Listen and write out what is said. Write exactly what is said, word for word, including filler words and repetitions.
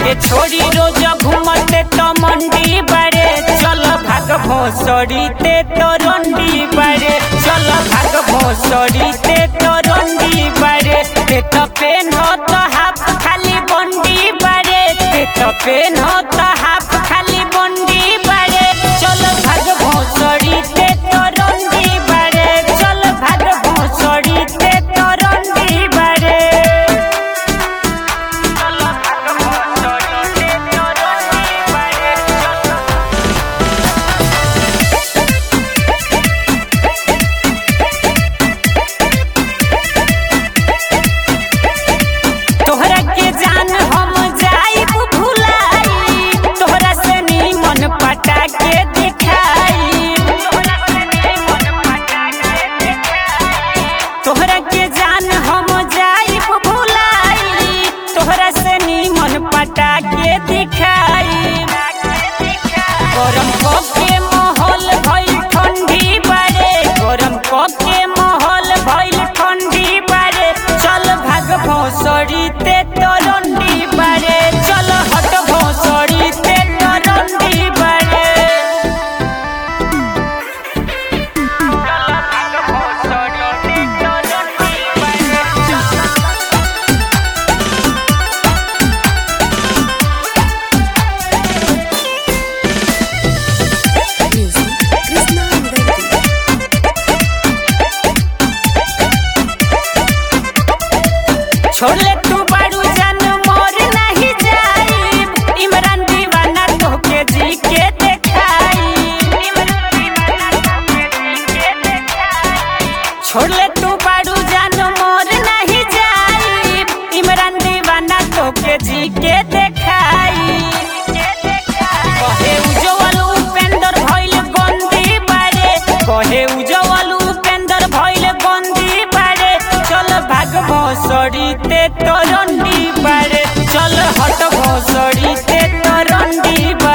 के छोड़ी रोज घूमते तो मंडी बड़े चल भाग भोसड़ी ते तो रंडी बड़े चल भाग भोसड़ी ते तो रंडी बड़े ते तो पेन हो तो हाफ खाली बंडी बड़े ते तो पेन हो तो हाफ खाली बंडी बड़े चल भाग भोसड़ी ते तो रंडी बड़े चल भाग भोसड़ी ते तो रंडी बड़े चल भाग भोसड़ी ते तो रंडी बड़े तोहरा के जान हम जाइब भुलाई तोहरा से नीमन पटा के दिखाई तोहरा के जान हम जाइब भुलाई तोहरा से नीमन पटा के दिखाई गरम के माहौल भइल ठंडी बारे गरम के माहौल भइल ठंडी बारे चल भाग भोसड़ी ते तो रंडी बारे चल हट भोसड़ी ते तो रंडी बारे चल भाग भोसड़ी ते तो रंडी बारे Music, Krishna Murali. छोड़ ले तू बारू जान मोर नहीं जाई इमरान दीवाना तोके जी के देखाई इमरान दीवाना तोके जी के देखाई छोड़ ले तू बारू जान मोर नहीं जाई इमरान दीवाना तोके जी के देखाई कहे उज्जवल उपेंद्र भइल बंदी बारे कहे उज्जवल उपेंद्र भइल बंदी बारे चल भाग भोसड़ी ते तो रंडी बारे चल हट भोसड़ी ते तो रंडी बारे।